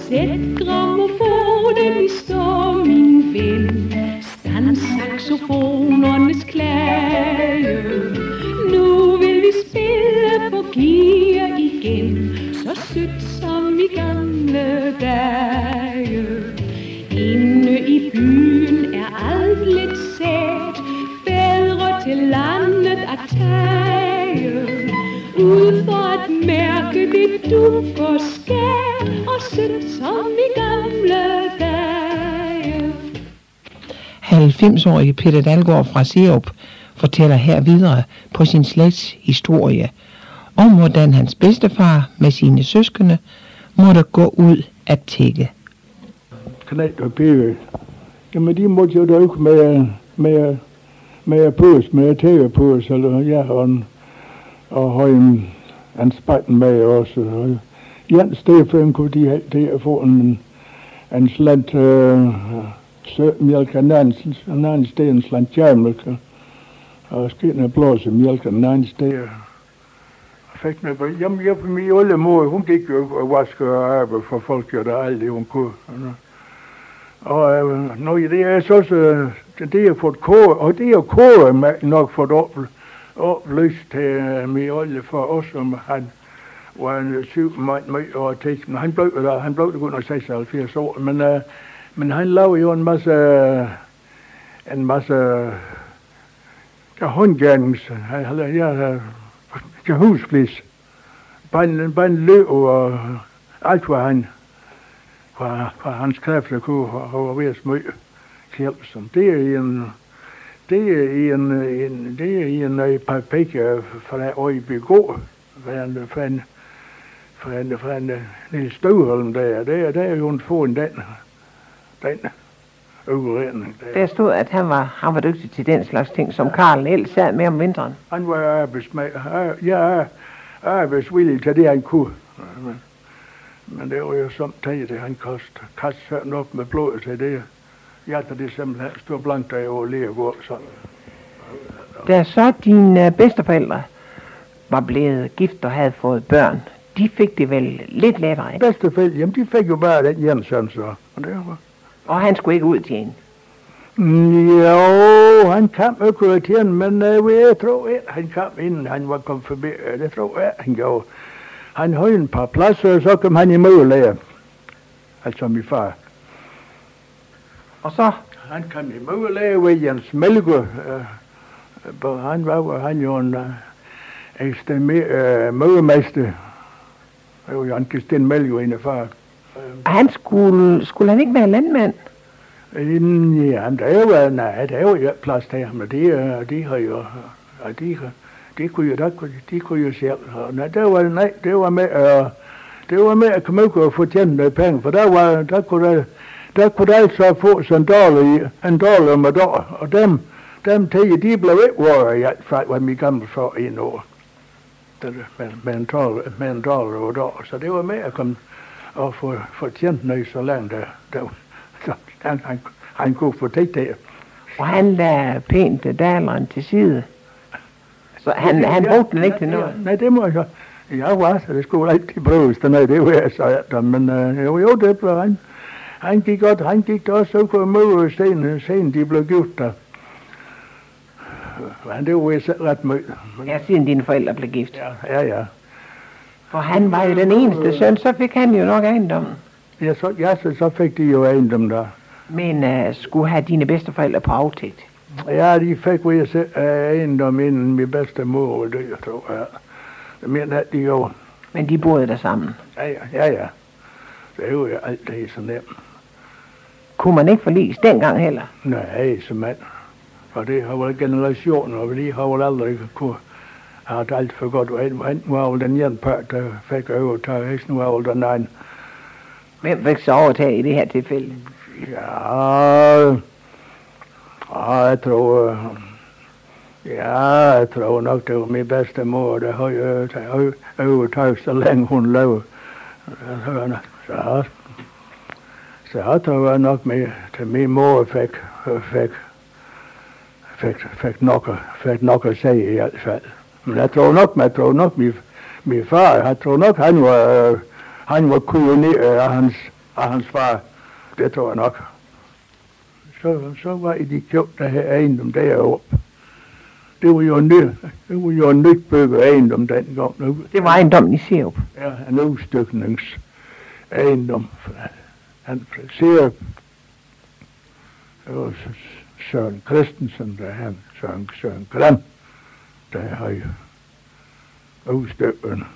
Sæt grammofonen i stå, min ven. Stand saxofonernes klage. Nu vil vi spille på gear igen, så sødt som i gamle dage. Inde i byen er alt lidt sæt, bedre til landet at tage. Ud for at mærke det dukker skær, og sødt som i gamle dage. 90-årige Peter Dalgaard fra Serup fortæller her videre på sin slægts historie om, hvordan hans bedstefar med sine søskende måtte gå ud at tigge. Knægt og pive, jamen de måtte jo da ikke med pøs, med tægepøs, eller ja, og have en spejten med også. Og Jens Stefan kunne de have det at få en slant mælk, en anden sted en slant jærmælk, og skændende blåse mælk, en anden sted. Fik mig på, jamen jeg på min oldemor, hun gik jo og vaske og arbejde for folk, jo der alt det hun kunne. Og når det er så det er fået kåre, og det er kåre nok fået oplyst til min olde for os, som han var en 7 mand med og teksten. Han blev det kun 76 år, men han lavede jo en masse håndgærnings, husflis, bare en løb og alt hvad han fra hans kræfter kunne have været smøg kjælsen. Det er en papir fra Øjbygård, fra en lille Støvholm der. Der er jo en få den udredning der. Der stod, at han var dygtig til den slags ting, som Karl ellers sad med om vinteren. Han var arbejdsvillig til det, han kunne. Men det var jo samtidig, at han kastede sådan op med blodet til det. Hjertet det simpelthen stod blankt af over lige og gå sådan. Da så dine bedsteforældre var blevet gift og havde fået børn, de fik det vel lidt lettere, ikke? Bedsteforældre, jamen de fik jo bare den Jensen så. Og han skulle ikke ud til en? Jo, han kom ikke ud til en, men jeg tror ikke, han kom inden han var kommet forbi. Det tror jeg, han gjorde. Han havde en par pladser, og så kom han i mødelære. Altså min far. Og så? Han kom i mødelære ved Jens Melgaard. Han jo en mødemester. Det var Jan Christian Melgaard, en af far. Han skulle han ikke være landmand? Ja, der var jo plads til ham, og de har jo, de kunne jo selv. Det var med at komme ud og få tjent noget penge, for der kunne der altså få sådan en dollar med år, og dem tider, de blev ikke varet i alt fald, hvad min gamle for en år. Med en dollar og år, så det var med at komme og få tjent noget så langt der. Så han kunne få det. Og han lagde pænt daleren til side. Så han brugte den ikke til noget? Nej, det må jeg. Jeg var så, det skulle altid bruges til noget, det var jeg så. Men jo, det blev han. Han gik der også så kunne møde sen de blev gift der. Men det var jeg selv ret mødt. Ja, siden dine forældre blev gift? Ja. For han var jo den eneste søn, så fik han jo nok ejendommen. Ja, så fik de jo ejendommen der. Men skulle have dine bedsteforældre på aftægt? Ja, de fik jo ejendom inden min bedstemor var død, tror jeg. Det mener at de jo. Men de boede der sammen? Ja. Det er jo altid så nemt. Kunne man ikke forliges dengang heller? Nej, så mand. Og det har været generationer, og vi har vel aldrig kunne have det alt for godt. Han var jo den ene part, der fik overtaget. Hesten var jo den anden. Hvem fik så overtaget i det her tilfælde? Jeg tror nok, det var min bedstemor, der havde overtaget, så længe hun levede. Så jeg tror jeg nok med, til min mor fik nok at sige i hvert fald. Men jeg tror nok min far, han var kujoneret af og hans far, det tror jeg nok. Så var de købt der her ejendom deroppe. Det var jo en nybygget ejendom dengang. Det var ejendommen i Serup. Ja, en udstykningsejendom. Han fra Serup. Det var Søren Christensen, der han, Søren Gren, der har jo udstykket.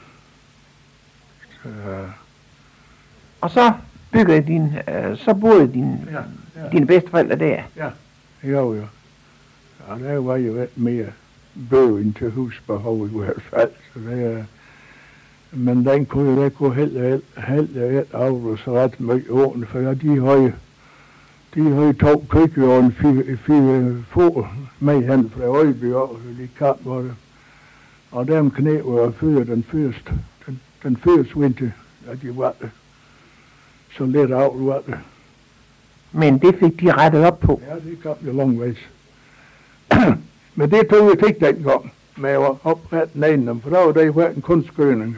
Og så byggede så boede dine bedsteforældre der. Ja, jo. Og der var jo lidt mere bøgen til husbehov i hvert fald. Så det, men den kunne heller ikke afrus ret meget ordentligt, for de har jo 2 køkkener og 4 få med hen fra Øjby og de kan var det. Og dem knæver før den første vinter, at de var det. Så lidt af var det. Men det fik de rettet op på. Ja, det kom jo langvejs. Men det tog jeg ikke dengang med at oprette en ejendom, for der var der en kunstgødning.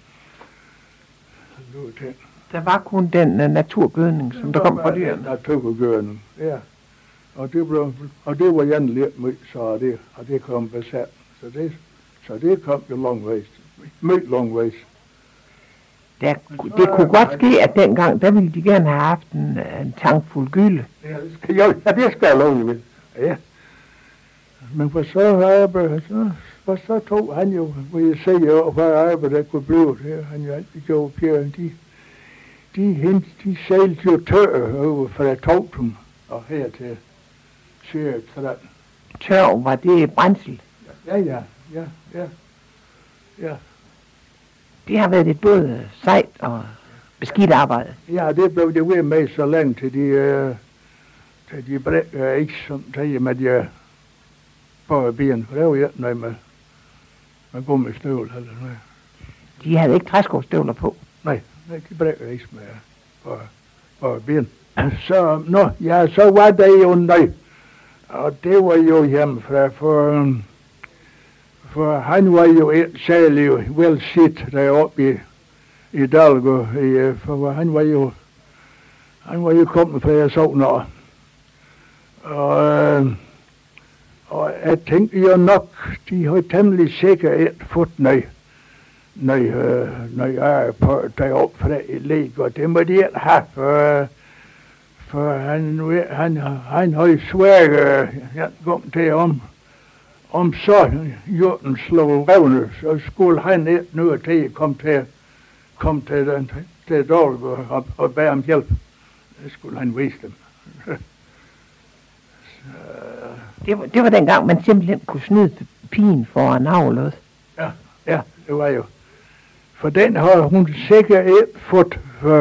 Der var kun den naturgødning, som der kom fra dyrene. Naturgødning, ja. Og det var Jan lidt meget, så det kom besat. Så det kom jo langvejs. Meget langvejs. Det kunne godt ske, at dengang, der ville de gerne have haft en tank fuld gylde. Ja, det skal jeg love ved. Ja. Men for så tog han jo, hvor jeg siger, hvad arbejde der kunne blive det. Han jo altid gjorde Pierre, de sejlte jo tør over fra Togtum og her til Sjøret. Tør, var det brændsel? Ja. Det har været et både sejt og beskidt arbejde. Ja, det blev det ved med så længe til de brækker ikke som tager med de bare ben, for det var jo ikke noget med gummistøvler eller noget. De havde ikke træskovstøvler på? Nej, de brækker ikke med bare ben. Så var det jo noget, og det var jo hjemmefra, for han var jo et særlig vel sit deroppe i Dalgo, for han var jo kommet fra jeg så noget. Og jeg tænkte jo nok, de har temmelig sikkert fået noget arbejde deroppe fra i læg, og det må de ikke have, for han har jo svært kom til om så jorden slog revne, så skulle han ikke nu til at komme til Dalgo og bære om hjælp. Det skulle han vise dem. Det var dengang, man simpelthen kunne snyde pigen for en avlød. Ja, det var jo. For den har hun sikkert ikke fået,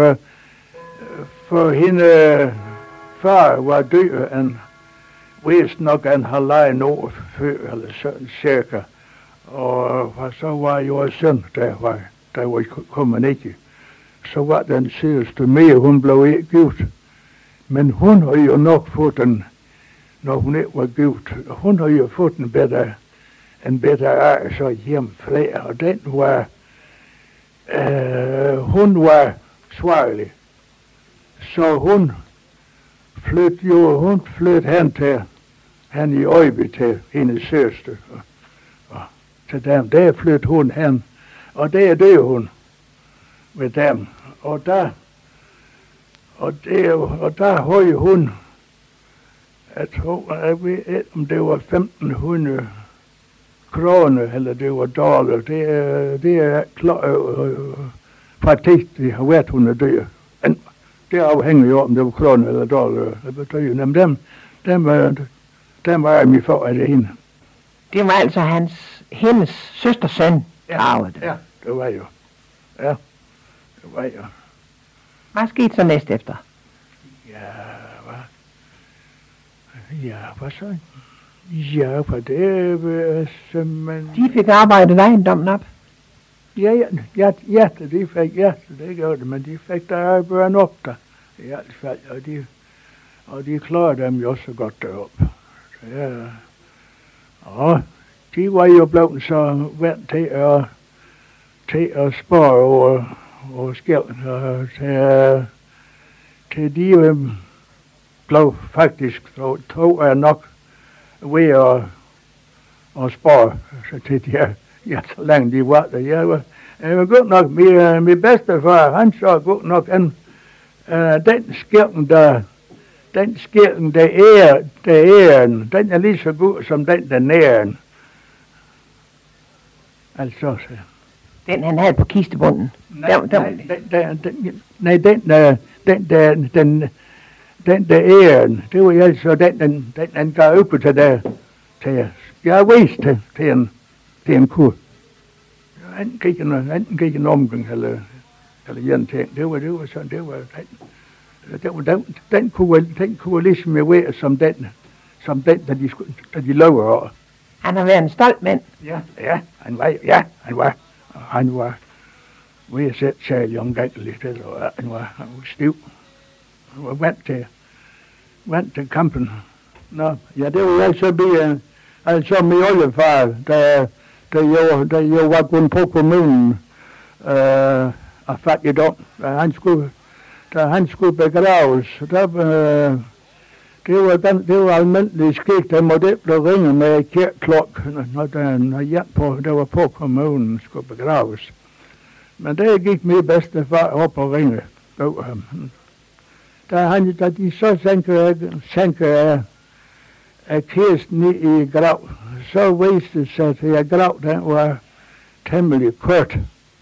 for hende far var død, en vist nok en halvanden år før, eller sådan cirka. Og så var jo søn, der var kommet ikke. Så var den sidste mere, hun blev ikke gift. Men hun har jo nok fået den, når hun ikke var gift. Hun har jo fået en bedre ær, så hjemmefra, og den var, hun var svarlig. Så hun flyttede hen i Øjby til hendes søster. Og til dem, der flyttede hun hen, og der døde hun med dem. Og der havde hun, jeg ved ikke, om det var 1500 kroner, eller det var dollar. Det er klart, faktisk, det har været, hun er død. Det afhænger jo om det var kroner eller dollar. Det betyder, men dem var jeg mig for, at det hende. Det var altså hendes søsters søn, der arvede det. Ja, det var jo. Ja, det var jo. Hvad skete så næst efter? Hvad så? Ja, for det var simpelthen... De fik arbejdet ejendommen op? Ja, de fik, det gjorde det, men de fik der arbejdet op der, i hvert fald, og de klarede dem jo så godt deroppe. Ja. Og de var jo blevet så vant til at spare over skælden, til de blev faktisk, to er nok ved at spare så til de ja, så længe de var der. Jeg var godt nok, min bedstefar, han så godt nok, den skilten, der æren, den er lige så god som den, der næren. Altså, så. Den han havde på kistebunden. Nej, den der æren, det var altså den han gav op til jeg viste til en kur. Enten gik en omgang, eller en ting. Det var sådan, den kunne ligesom jeg være som den, da de lover over. Han har været en stolt mand. Ja, han var ved at sætte sig omgængeligt, han var stiv. Han var vant til kampen. Nå, ja, det var altså min oldefar, da jeg var gået på kommunen af fattigdom, da han skulle begraves, det var almindeligt skik, der måtte ikke blive ringet med kirkeklok, når der var på kommunen skulle begraves. Men der gik min bedstefar op og ringe over ham. Da de så sænker af kisten i grav, så viste det sig, at grav den var temmelig kort.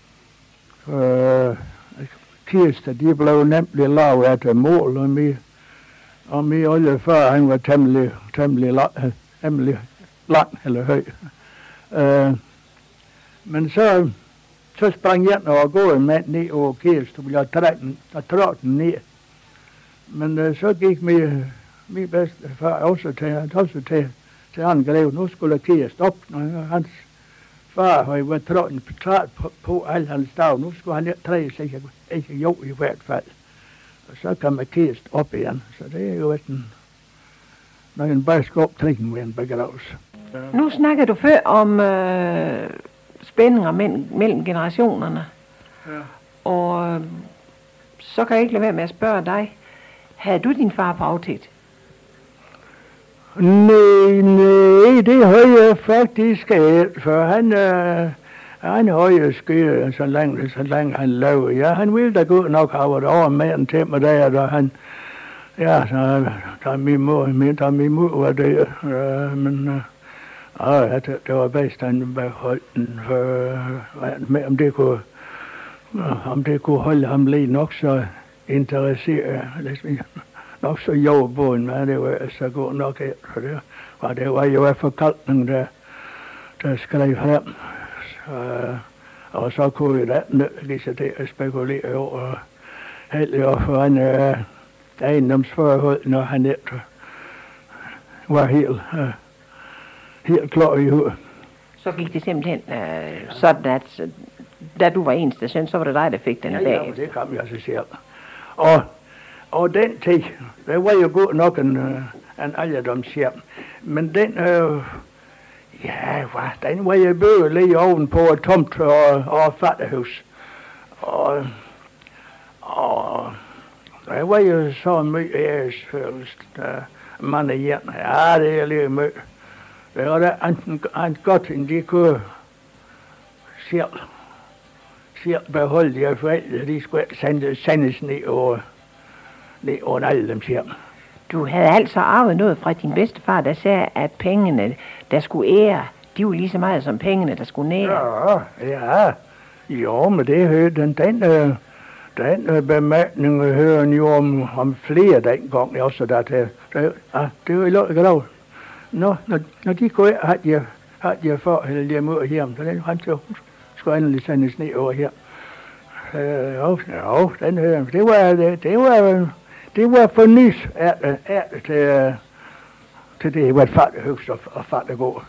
Kisten, de blev nemlig lavet efter mål, og min oldefar, han var temmelig lang eller høj. Men så sprang jeg og gå en mand ned over kisten, og jeg trådte den ned. Men så gik min bedstefar også til angrev. Nu skulle kisten op, når hans far havde været trådt på al hans dag. Nu skulle han ikke træde sig, ikke jo i hvert fald. Og så kom kisten op igen. Så det er jo når en bare skal optrækken ved en begravelse. Nu snakker du før om spændinger mellem generationerne. Ja. Og så kan jeg ikke lade være med at spørge dig. Havde du din far på aftægt? Nej, det har jeg faktisk ikke, for han har jo skyet, så længe han lavede. Ja, han ville da godt nok have været over med en til mig der, da han, ja, da min mor var der, men det var bedst, han beholdt den, for om det kunne holde ham lige nok så interesseret, nok så jordbogen, men det var så godt nok her, for det var jo af forkalkning, der skrev frem. Og så kunne vi da nødvendig sig til at spekulere over heldig og for en ejendomsforhold, når han ikke var helt klar i hovedet. Så gik det simpelthen sådan, at da du var eneste søn, så var det dig, der fik den bag. Ja, det kom jeg sig selv. Og den tid, det var jo godt nok en alderdomshjem. Men den, den var jo bøget lige ovenpå et tomt og fattighus. Og der var jo så mye æresfølelse, man er hjem. Ja, det er lige mye. Det var der enten godt, end de kunne selv beholde de forældre. De skulle sendes ned over en alderdomshjem. Du havde altså arvet noget fra din bedstefar, der sagde, at pengene, der skulle ære, de var lige så meget som pengene, der skulle nære. Ja. Jo, men det hørte den bemærkning hørte jo om flere dengang også, det var jo lukket grav. Når de kunne have de for, eller de mod hjem, så han skulle endelig sendes ned over her. Jo, den hørte, det var for nys til det var et fattighus og fattiggård.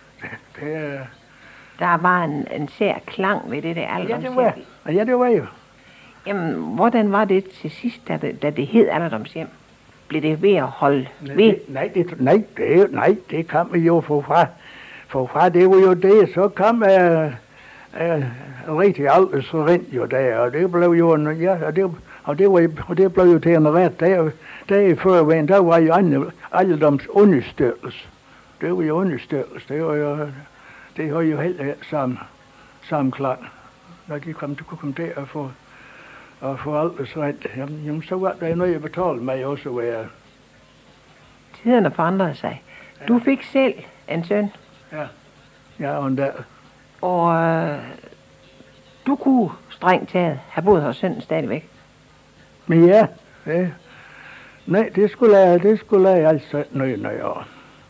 Der var en sær klang ved det der alderdomshjem. Ja, det var jo. Jamen, hvordan var det til sidst, da det hed alderdomshjem? Blev det ved at holde ved? Nej, det kom jo forfra. Det var jo det, så kom rigtig aldersrent jo der, og det blev jo Og det blev jo til en ret. Der i førvejen, der var jo alderdoms understøttelse. Det var jo understøttelse. Det var jo helt samme klar. Når de kunne komme til at få aldersret, jamen så var der noget at betale mig også ved. Tiderne forandrede sig. Du fik selv en søn. Ja, og der. Og du kunne strengt taget have boet hos sønnen stadigvæk. Men ja, nej, det skulle jeg altså nøje over.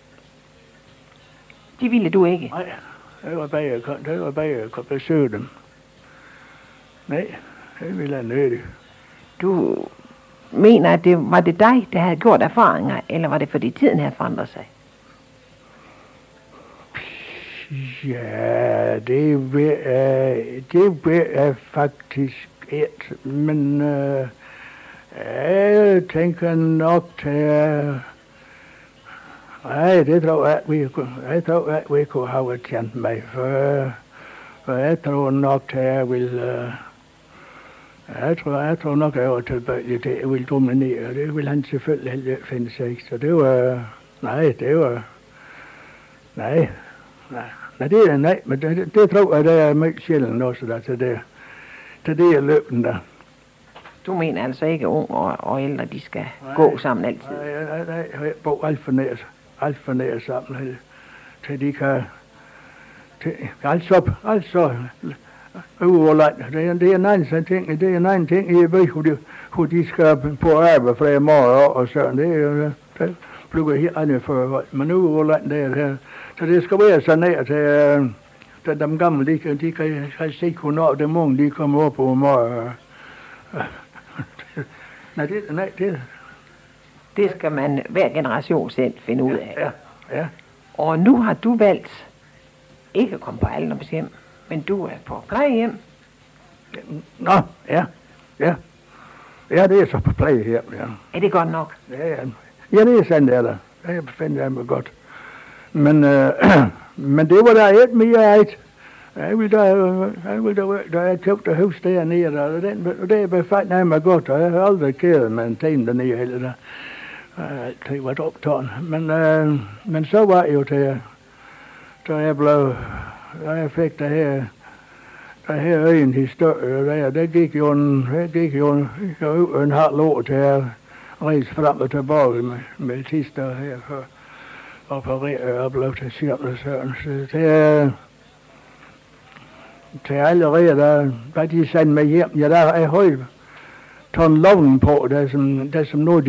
Det ville du ikke? Nej, det var bare at kunne besøge dem. Nej, det ville jeg nødig. Du mener, at var det dig, der havde gjort erfaringer, eller var det fordi tiden havde forandret sig? Ja, det ved jeg faktisk ikke, men jeg tænker nok til... Nej, det tror jeg, vi kunne have tjent mig, for jeg tror nok til, jeg vil... Jeg tror nok, jeg var tilbøjelig til, jeg vil dominere. Det vil han selvfølgelig heller finde sig. Så det var... Nej, men det tror jeg, det er meget sjældent også, der til det er løben der. Du mener altså ikke, ung og ældre, de skal gå sammen altid? Nej, jeg bor alt for nær sammen, til de kan... Altså, overland. Det er en anden ting, jeg ved, hvor de skal på arbejde flere måneder og sådan. Det plukker helt andet forhold. Men overland, det er her. Så det skal være så nær til de gamle, de kan se, hvornår de unge, de kommer op på morgen. Det skal man hver generation selv finde ud af. Ja. Og nu har du valgt ikke at komme på alderdomshjem, men du er på plejehjem. Nå, ja. Ja, det er så på plejehjem, ja. Er det godt nok? Ja, det er sandt, det. Det finder jeg mig godt. Men det var der et mere et. Jeg vil da jeg købte hus dernede, og det befandt jeg mig godt, og jeg har aldrig kæret med en ting dernede heller der. Det var optaget. Men så var jeg jo til, da jeg fik det her øjenhistorie, der gik jo en halv år til at rejse frem og tilbage med tister her for at operere og blev til cirkelsen. Så til allerede, da de sendte mig hjem, ja, der er jeg højt taget loven på, der som nu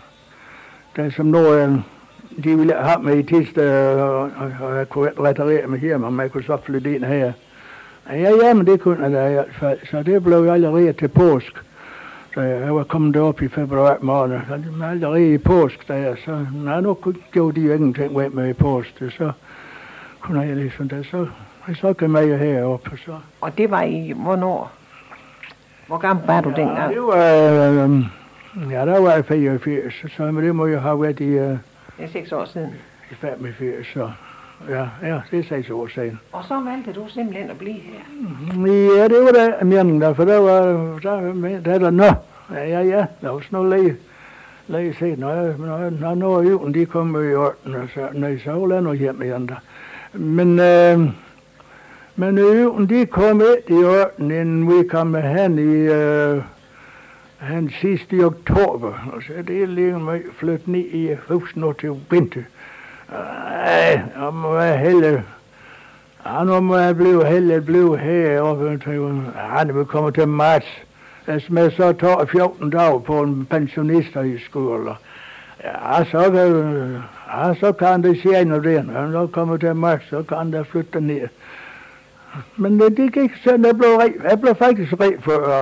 de ville have mig i tiste, og jeg kunne reparere mig hjem, og jeg kunne så flytte ind her. Ja, men det kunne jeg da i hvert fald, så det blev allerede til påsk. Så jeg var kommet derop i februar måned, så det var allerede i påsk, så nu gjorde de jo ingenting ved mig i påsk, så kunne jeg ligesom det, så kom jeg heroppe, så. Og det var i hvornår? Hvor gammel var du dengang? Det var, der var jeg 84, så det må jo have været i... Det er 6 år siden. I 85, så... Ja, det er 6 år siden. Og så valgte du simpelthen at blive her? Ja, det var der meningen der, for der var også noget læge set, når julen de kom i orden, og så var jeg hjem igen der. Men julen de kom ikke i orden, inden vi kom hen sidst i oktober, og så det er lige med flytte ned i huset nu til vinter. Nu må jeg blive heroppe. Han vil komme til marts. Som jeg så tager 14 dage på en pensionisterhøjskole. Ja, så kan det senere det. Når jeg kommer til marts, så kan der flytte ned. Men det gik sådan, jeg blev faktisk rig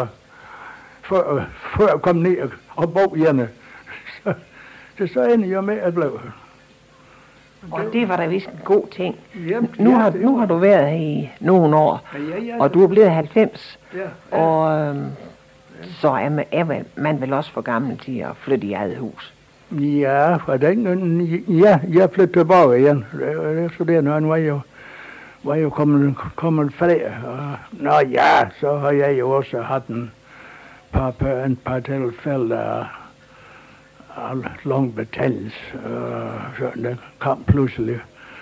for at komme ned og bo hjemme. Så endte jeg med at blive. Og det var da vist en god ting. Jamen, nu har du været her i nogle år, og du er blevet 90, og så er man vel også for gammel til at flytte i eget hus. Ja, fra den, jeg flyttede tilbage igen. Så det når han var jo kommet flere. Så har jeg jo også haft et par tilfælde af lungebetændelse, sådan der kom pludselig.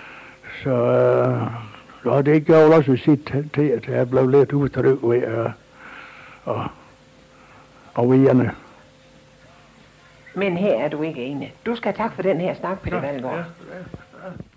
Så det gjorde også sit til, at jeg blev lidt utryg ved og vejerne. Men her er du ikke enig. Du skal have tak for den her snak, Peter Valgaard. Ja.